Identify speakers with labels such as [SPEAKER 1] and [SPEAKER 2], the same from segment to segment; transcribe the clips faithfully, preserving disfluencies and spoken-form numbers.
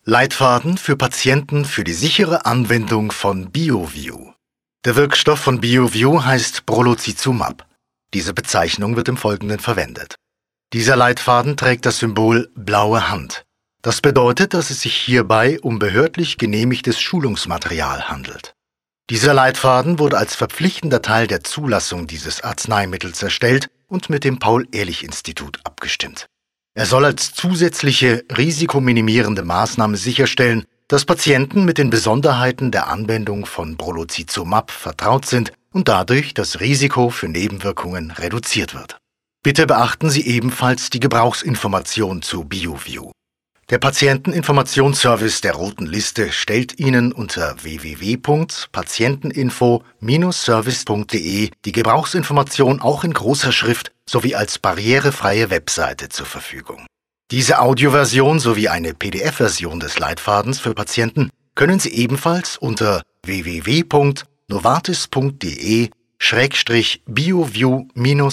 [SPEAKER 1] Leitfaden für Patienten für die sichere Anwendung von BioView. Der Wirkstoff von BioView heißt Brolucizumab. Diese Bezeichnung wird im Folgenden verwendet. Dieser Leitfaden trägt das Symbol blaue Hand. Das bedeutet, dass es sich hierbei um behördlich genehmigtes Schulungsmaterial handelt. Dieser Leitfaden wurde als verpflichtender Teil der Zulassung dieses Arzneimittels erstellt und mit dem Paul-Ehrlich-Institut abgestimmt. Er soll als zusätzliche risikominimierende Maßnahme sicherstellen, dass Patienten mit den Besonderheiten der Anwendung von Brolucizumab vertraut sind und dadurch das Risiko für Nebenwirkungen reduziert wird. Bitte beachten Sie ebenfalls die Gebrauchsinformation zu BioView. Der Patienteninformationsservice der Roten Liste stellt Ihnen unter w w w punkt patienteninfo Service punkt de die Gebrauchsinformation auch in großer Schrift sowie als barrierefreie Webseite zur Verfügung. Diese Audioversion sowie eine P D F-Version des Leitfadens für Patienten können Sie ebenfalls unter w w w punkt novartis punkt de Schrägstrich BioView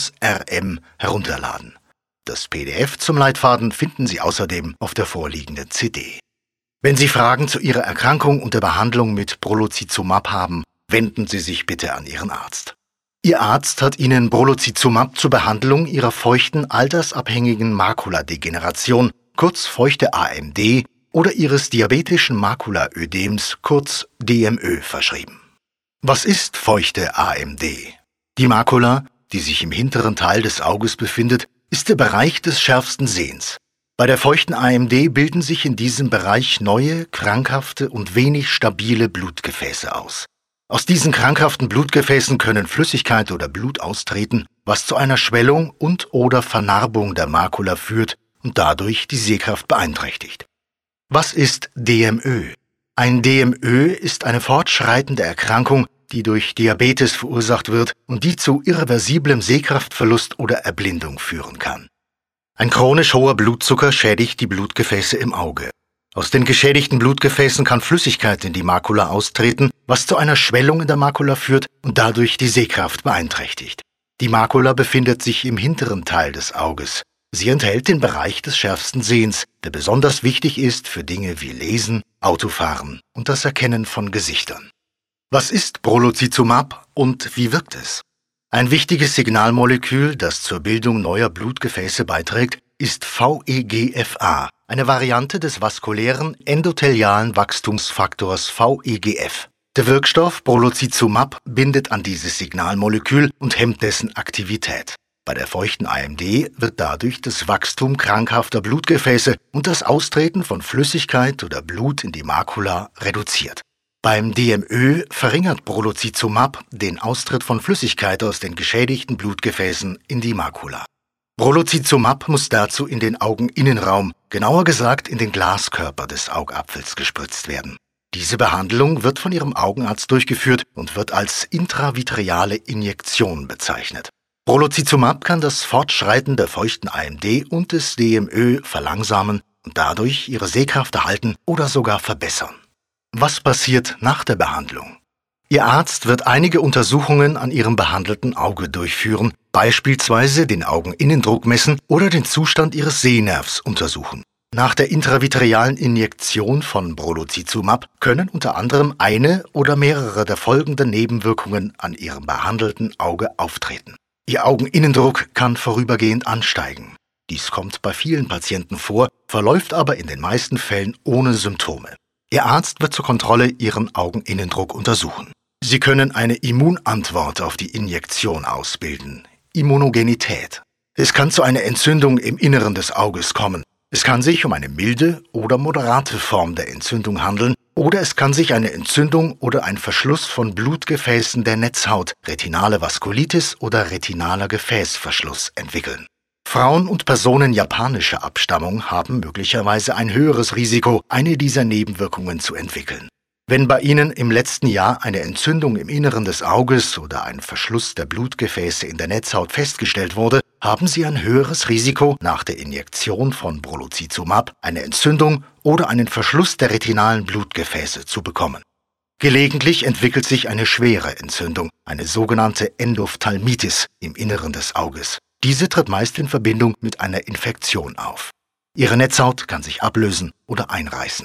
[SPEAKER 1] R M herunterladen. Das P D F zum Leitfaden finden Sie außerdem auf der vorliegenden C D. Wenn Sie Fragen zu Ihrer Erkrankung und der Behandlung mit Brolucizumab haben, wenden Sie sich bitte an Ihren Arzt. Ihr Arzt hat Ihnen Brolucizumab zur Behandlung Ihrer feuchten, altersabhängigen Makuladegeneration, kurz feuchte A M D, oder Ihres diabetischen Makulaödems, kurz D M Ö, verschrieben. Was ist feuchte A M D? Die Makula, die sich im hinteren Teil des Auges befindet, ist der Bereich des schärfsten Sehens. Bei der feuchten A M D bilden sich in diesem Bereich neue, krankhafte und wenig stabile Blutgefäße aus. Aus diesen krankhaften Blutgefäßen können Flüssigkeit oder Blut austreten, was zu einer Schwellung und/oder Vernarbung der Makula führt und dadurch die Sehkraft beeinträchtigt. Was ist D M Ö? Ein D M Ö ist eine fortschreitende Erkrankung, die durch Diabetes verursacht wird und die zu irreversiblem Sehkraftverlust oder Erblindung führen kann. Ein chronisch hoher Blutzucker schädigt die Blutgefäße im Auge. Aus den geschädigten Blutgefäßen kann Flüssigkeit in die Makula austreten, was zu einer Schwellung in der Makula führt und dadurch die Sehkraft beeinträchtigt. Die Makula befindet sich im hinteren Teil des Auges. Sie enthält den Bereich des schärfsten Sehens, der besonders wichtig ist für Dinge wie Lesen, Autofahren und das Erkennen von Gesichtern. Was ist Brolucizumab und wie wirkt es? Ein wichtiges Signalmolekül, das zur Bildung neuer Blutgefäße beiträgt, ist V E G F A, eine Variante des vaskulären endothelialen Wachstumsfaktors V E G F. Der Wirkstoff Brolucizumab bindet an dieses Signalmolekül und hemmt dessen Aktivität. Bei der feuchten A M D wird dadurch das Wachstum krankhafter Blutgefäße und das Austreten von Flüssigkeit oder Blut in die Makula reduziert. Beim D M Ö verringert Brolucizumab den Austritt von Flüssigkeit aus den geschädigten Blutgefäßen in die Makula. Brolucizumab muss dazu in den Augeninnenraum, genauer gesagt in den Glaskörper des Augapfels gespritzt werden. Diese Behandlung wird von Ihrem Augenarzt durchgeführt und wird als intravitreale Injektion bezeichnet. Brolucizumab kann das Fortschreiten der feuchten A M D und des D M Ö verlangsamen und dadurch Ihre Sehkraft erhalten oder sogar verbessern. Was passiert nach der Behandlung? Ihr Arzt wird einige Untersuchungen an Ihrem behandelten Auge durchführen, beispielsweise den Augeninnendruck messen oder den Zustand Ihres Sehnervs untersuchen. Nach der intravitrealen Injektion von Brolucizumab können unter anderem eine oder mehrere der folgenden Nebenwirkungen an Ihrem behandelten Auge auftreten. Ihr Augeninnendruck kann vorübergehend ansteigen. Dies kommt bei vielen Patienten vor, verläuft aber in den meisten Fällen ohne Symptome. Ihr Arzt wird zur Kontrolle Ihren Augeninnendruck untersuchen. Sie können eine Immunantwort auf die Injektion ausbilden, Immunogenität. Es kann zu einer Entzündung im Inneren des Auges kommen. Es kann sich um eine milde oder moderate Form der Entzündung handeln oder es kann sich eine Entzündung oder ein Verschluss von Blutgefäßen der Netzhaut, retinale Vaskulitis oder retinaler Gefäßverschluss entwickeln. Frauen und Personen japanischer Abstammung haben möglicherweise ein höheres Risiko, eine dieser Nebenwirkungen zu entwickeln. Wenn bei Ihnen im letzten Jahr eine Entzündung im Inneren des Auges oder ein Verschluss der Blutgefäße in der Netzhaut festgestellt wurde, haben Sie ein höheres Risiko, nach der Injektion von Brolucizumab eine Entzündung oder einen Verschluss der retinalen Blutgefäße zu bekommen. Gelegentlich entwickelt sich eine schwere Entzündung, eine sogenannte Endophthalmitis im Inneren des Auges. Diese tritt meist in Verbindung mit einer Infektion auf. Ihre Netzhaut kann sich ablösen oder einreißen.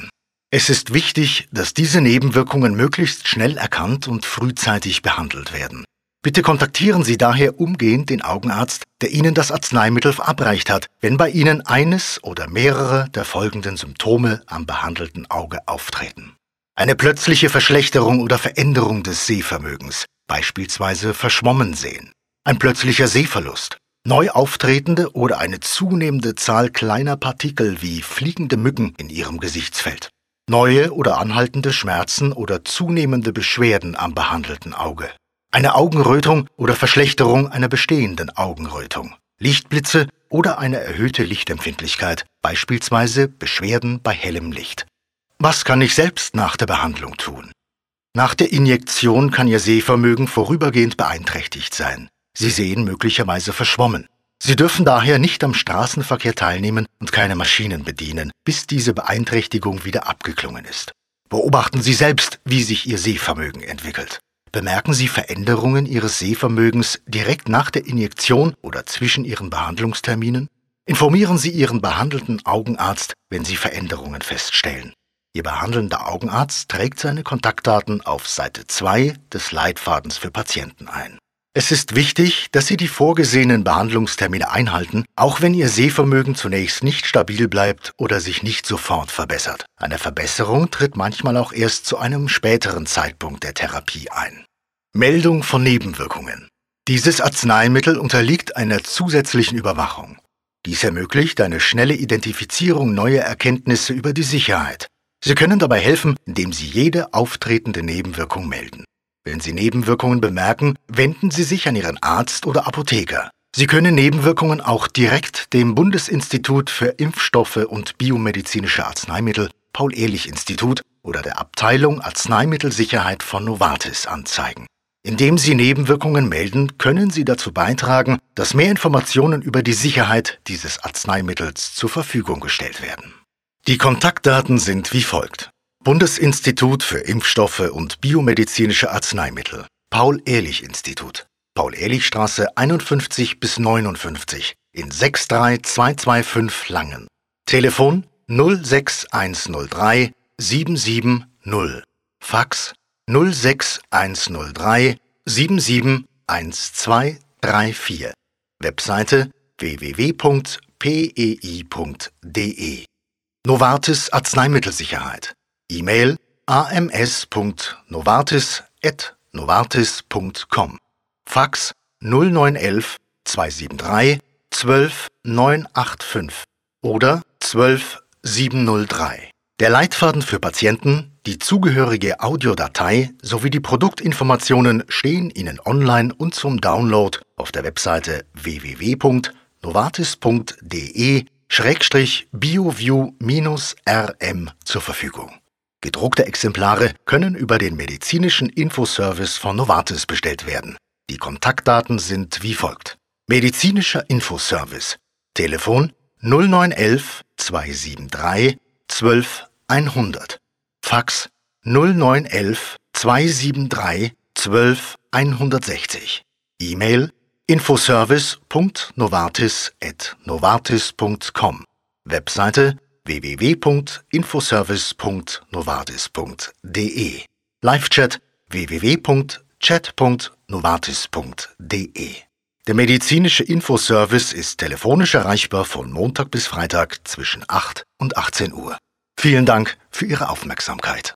[SPEAKER 1] Es ist wichtig, dass diese Nebenwirkungen möglichst schnell erkannt und frühzeitig behandelt werden. Bitte kontaktieren Sie daher umgehend den Augenarzt, der Ihnen das Arzneimittel verabreicht hat, wenn bei Ihnen eines oder mehrere der folgenden Symptome am behandelten Auge auftreten. Eine plötzliche Verschlechterung oder Veränderung des Sehvermögens, beispielsweise verschwommen sehen. Ein plötzlicher Sehverlust. Neu auftretende oder eine zunehmende Zahl kleiner Partikel wie fliegende Mücken in Ihrem Gesichtsfeld. Neue oder anhaltende Schmerzen oder zunehmende Beschwerden am behandelten Auge. Eine Augenrötung oder Verschlechterung einer bestehenden Augenrötung. Lichtblitze oder eine erhöhte Lichtempfindlichkeit, beispielsweise Beschwerden bei hellem Licht. Was kann ich selbst nach der Behandlung tun? Nach der Injektion kann Ihr Sehvermögen vorübergehend beeinträchtigt sein. Sie sehen möglicherweise verschwommen. Sie dürfen daher nicht am Straßenverkehr teilnehmen und keine Maschinen bedienen, bis diese Beeinträchtigung wieder abgeklungen ist. Beobachten Sie selbst, wie sich Ihr Sehvermögen entwickelt. Bemerken Sie Veränderungen Ihres Sehvermögens direkt nach der Injektion oder zwischen Ihren Behandlungsterminen? Informieren Sie Ihren behandelnden Augenarzt, wenn Sie Veränderungen feststellen. Ihr behandelnder Augenarzt trägt seine Kontaktdaten auf Seite zwei des Leitfadens für Patienten ein. Es ist wichtig, dass Sie die vorgesehenen Behandlungstermine einhalten, auch wenn Ihr Sehvermögen zunächst nicht stabil bleibt oder sich nicht sofort verbessert. Eine Verbesserung tritt manchmal auch erst zu einem späteren Zeitpunkt der Therapie ein. Meldung von Nebenwirkungen. Dieses Arzneimittel unterliegt einer zusätzlichen Überwachung. Dies ermöglicht eine schnelle Identifizierung neuer Erkenntnisse über die Sicherheit. Sie können dabei helfen, indem Sie jede auftretende Nebenwirkung melden. Wenn Sie Nebenwirkungen bemerken, wenden Sie sich an Ihren Arzt oder Apotheker. Sie können Nebenwirkungen auch direkt dem Bundesinstitut für Impfstoffe und biomedizinische Arzneimittel, Paul-Ehrlich-Institut oder der Abteilung Arzneimittelsicherheit von Novartis anzeigen. Indem Sie Nebenwirkungen melden, können Sie dazu beitragen, dass mehr Informationen über die Sicherheit dieses Arzneimittels zur Verfügung gestellt werden. Die Kontaktdaten sind wie folgt. Bundesinstitut für Impfstoffe und biomedizinische Arzneimittel, Paul-Ehrlich-Institut, Paul-Ehrlich-Straße einundfünfzig bis neunundfünfzig in sechs drei zwei zwei fünf Langen. Telefon null sechs eins null drei sieben sieben null, Fax null sechs eins null drei sieben sieben eins zwei drei vier, Webseite w w w punkt p e i punkt d e. Novartis Arzneimittelsicherheit. E-Mail a m s punkt novartis at novartis punkt com. Fax null neun elf zwei sieben drei zwölf neun acht fünf oder zwölf sieben null drei. Der Leitfaden für Patienten, die zugehörige Audiodatei sowie die Produktinformationen stehen Ihnen online und zum Download auf der Webseite w w w punkt novartis punkt d e Schrägstrich bioview R M zur Verfügung. Gedruckte Exemplare können über den medizinischen Infoservice von Novartis bestellt werden. Die Kontaktdaten sind wie folgt. Medizinischer Infoservice. Telefon null neun elf zwei sieben drei zwölf hundert. Fax null neun elf zwei sieben drei zwölf hundertsechzig. E-Mail infoservice punkt novartis at novartis punkt com. Webseite w w w punkt infoservice punkt novartis punkt d e. Live-Chat w w w punkt chat punkt novartis punkt d e. Der medizinische Infoservice ist telefonisch erreichbar von Montag bis Freitag zwischen acht und achtzehn Uhr. Vielen Dank für Ihre Aufmerksamkeit.